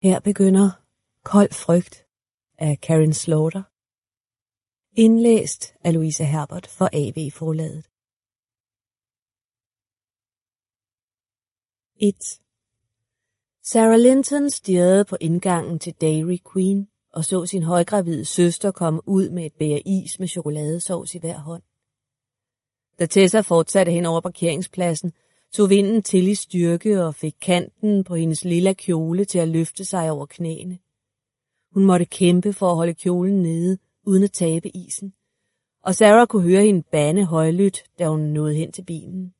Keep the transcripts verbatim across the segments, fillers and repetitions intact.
Her begynder Kold frygt af Karin Slaughter. Indlæst af Louise Herbert for A V-forlaget. et. Sarah Linton stirrede på indgangen til Dairy Queen og så sin højgravide søster komme ud med et bæger is med chokoladesovs i hver hånd. Da Tessa fortsatte hen over parkeringspladsen, tog vinden til i styrke og fik kanten på hendes lilla kjole til at løfte sig over knæene. Hun måtte kæmpe for at holde kjolen nede, uden at tabe isen, og Sarah kunne høre hende bande højlydt, da hun nåede hen til bilen.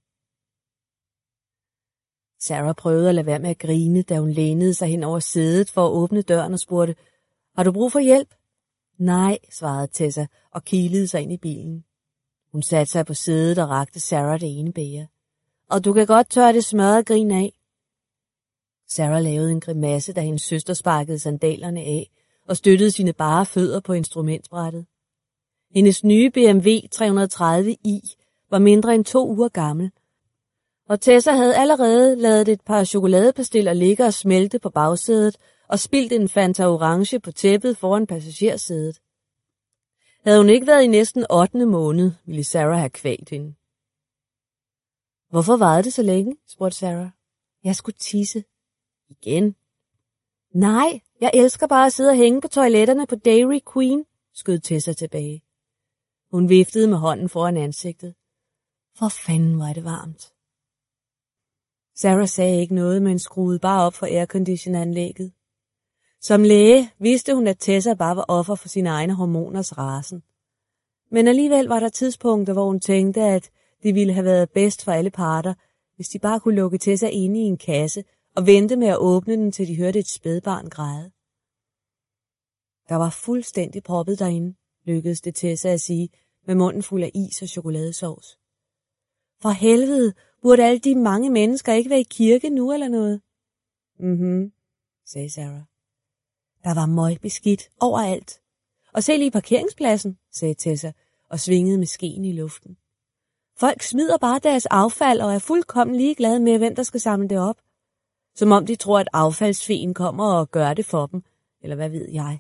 Sarah prøvede at lade være med at grine, da hun lænede sig hen over sædet for at åbne døren og spurgte, "Har du brug for hjælp?" "Nej," svarede Tessa og kilede sig ind i bilen. Hun satte sig på sædet og rakte Sarah det ene bæger. "Og du kan godt tørre det smørrede grin af." Sarah lavede en grimasse, da hendes søster sparkede sandalerne af og støttede sine bare fødder på instrumentbrættet. Hendes nye B M W tre hundrede og tredive i var mindre end to uger gammel, og Tessa havde allerede ladet et par chokoladepastiller ligge og smelte på bagsædet og spildt en Fanta Orange på tæppet foran passagersædet. Havde hun ikke været i næsten ottende måned, ville Sarah have kvalt hende. "Hvorfor varede det så længe?" spurgte Sarah. "Jeg skulle tisse." "Igen?" "Nej, jeg elsker bare at sidde og hænge på toiletterne på Dairy Queen," skød Tessa tilbage. Hun viftede med hånden foran ansigtet. "For fanden var det varmt." Sarah sagde ikke noget, men skruede bare op for aircondition-anlægget. Som læge vidste hun, at Tessa bare var offer for sine egne hormoners rasen. Men alligevel var der tidspunkter, hvor hun tænkte, at det ville have været bedst for alle parter, hvis de bare kunne lukke Tessa inde i en kasse og vente med at åbne den, til de hørte et spædbarn græde. Der var fuldstændig proppet derinde, lykkedes det Tessa at sige, med munden fuld af is og chokoladesovs. "For helvede, burde alle de mange mennesker ikke være i kirke nu eller noget?" "Mhm," sagde Sarah. "Der var møgbeskidt overalt. Og se lige parkeringspladsen," sagde Tessa og svingede med skeen i luften. "Folk smider bare deres affald og er fuldkommen ligeglade med, hvem der skal samle det op. Som om de tror, at affaldsfeen kommer og gør det for dem, eller hvad ved jeg."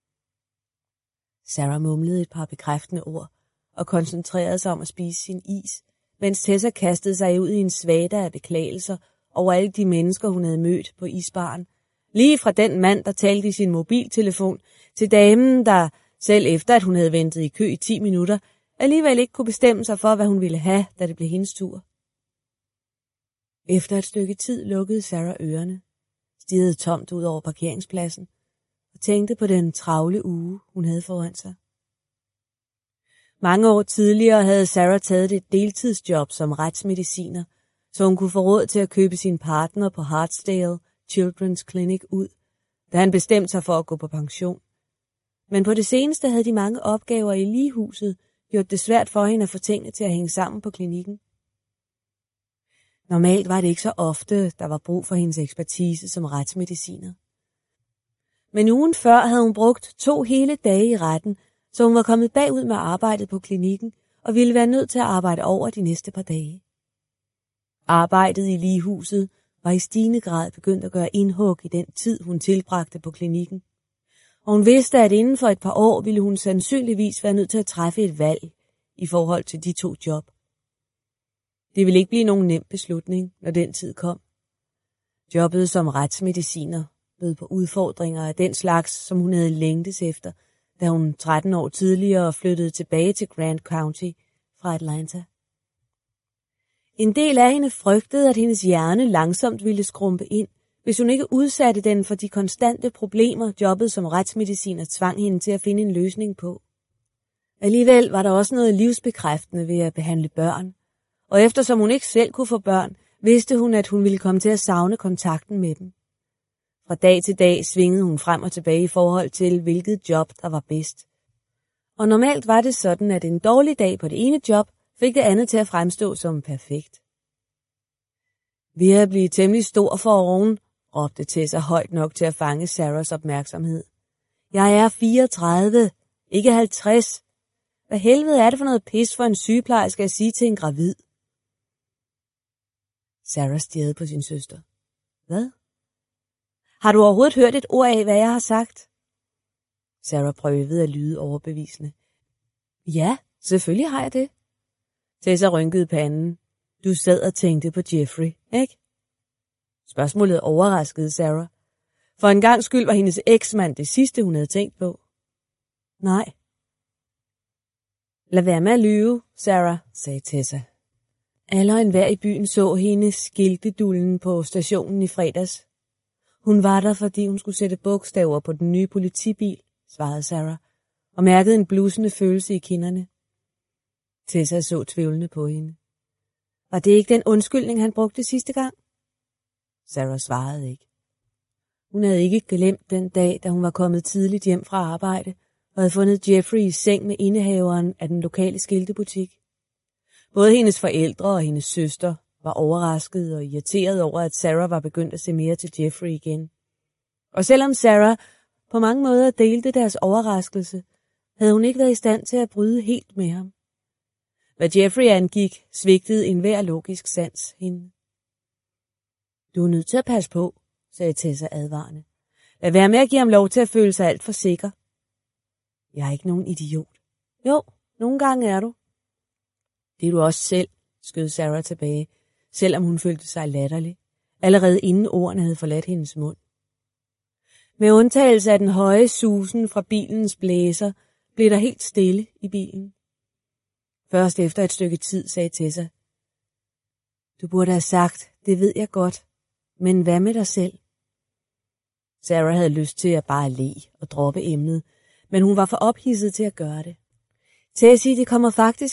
Sarah mumlede et par bekræftende ord og koncentrerede sig om at spise sin is, mens Tessa kastede sig ud i en svada af beklagelser over alle de mennesker, hun havde mødt på isbaren. Lige fra den mand, der talte i sin mobiltelefon, til damen, der, selv efter at hun havde ventet i kø i ti minutter, alligevel ikke kunne bestemme sig for, hvad hun ville have, da det blev hendes tur. Efter et stykke tid lukkede Sarah ørerne, stirrede tomt ud over parkeringspladsen og tænkte på den travle uge, hun havde foran sig. Mange år tidligere havde Sarah taget et deltidsjob som retsmediciner, så hun kunne få råd til at købe sin partner på Hartsdale Children's Clinic ud, da han bestemte sig for at gå på pension. Men på det seneste havde de mange opgaver i ligehuset gjort det svært for hende at få tingene til at hænge sammen på klinikken. Normalt var det ikke så ofte, der var brug for hendes ekspertise som retsmediciner. Men ugen før havde hun brugt to hele dage i retten, så hun var kommet bagud med arbejdet på klinikken og ville være nødt til at arbejde over de næste par dage. Arbejdet i ligehuset var i stigende grad begyndt at gøre indhug i den tid, hun tilbragte på klinikken. Og hun vidste, at inden for et par år ville hun sandsynligvis være nødt til at træffe et valg i forhold til de to job. Det ville ikke blive nogen nem beslutning, når den tid kom. Jobbet som retsmediciner bød på udfordringer af den slags, som hun havde længtes efter, da hun tretten år tidligere flyttede tilbage til Grant County fra Atlanta. En del af hende frygtede, at hendes hjerne langsomt ville skrumpe ind, hvis hun ikke udsatte den for de konstante problemer, jobbet som retsmediciner tvang hende til at finde en løsning på. Alligevel var der også noget livsbekræftende ved at behandle børn, og eftersom hun ikke selv kunne få børn, vidste hun, at hun ville komme til at savne kontakten med dem. Fra dag til dag svingede hun frem og tilbage i forhold til, hvilket job der var bedst. Og normalt var det sådan, at en dårlig dag på det ene job fik det andet til at fremstå som perfekt. "Ved at blive temmelig stor for oven," råbte Tessa højt nok til at fange Sarahs opmærksomhed. "Jeg er fireogtredive, ikke halvtreds. Hvad helvede er det for noget pis for en sygeplejerske at sige til en gravid?" Sarah stirrede på sin søster. "Hvad?" Har du overhovedet hørt et ord af, hvad jeg har sagt? Sarah prøvede at lyde overbevisende. Ja, selvfølgelig har jeg det. Tessa rynkede panden. Du sad og tænkte på Jeffrey, ikke? Spørgsmålet overraskede Sarah. For en gang skyld var hendes eksmand det sidste, hun havde tænkt på. Nej. Lad være med at lyve, Sarah, sagde Tessa. Alle og enhver i byen så hende skiltedullen på stationen i fredags. Hun var der, fordi hun skulle sætte bogstaver på den nye politibil, svarede Sarah, og mærkede en blussende følelse i kinderne. Tessa så tvivlende på hende. Var det ikke den undskyldning, han brugte sidste gang? Sarah svarede ikke. Hun havde ikke glemt den dag, da hun var kommet tidligt hjem fra arbejde og havde fundet Jeffrey i seng med indehaveren af den lokale skiltebutik. Både hendes forældre og hendes søster var overraskede og irriterede over, at Sarah var begyndt at se mere til Jeffrey igen. Og selvom Sarah på mange måder delte deres overraskelse, havde hun ikke været i stand til at bryde helt med ham. Hvad Jeffrey angik, svigtede enhver logisk sans hende. Du er nødt til at passe på, sagde Tessa advarende. Lad være med at give ham lov til at føle sig alt for sikker. Jeg er ikke nogen idiot. Jo, nogle gange er du. Det er du også selv, skød Sarah tilbage, selvom hun følte sig latterlig, allerede inden ordene havde forladt hendes mund. Med undtagelse af den høje susen fra bilens blæser, blev der helt stille i bilen. Først efter et stykke tid sagde Tessa. Du burde have sagt, det ved jeg godt, men hvad med dig selv? Sarah havde lyst til at bare le og droppe emnet, men hun var for ophidset til at gøre det. Tessie, det kommer faktisk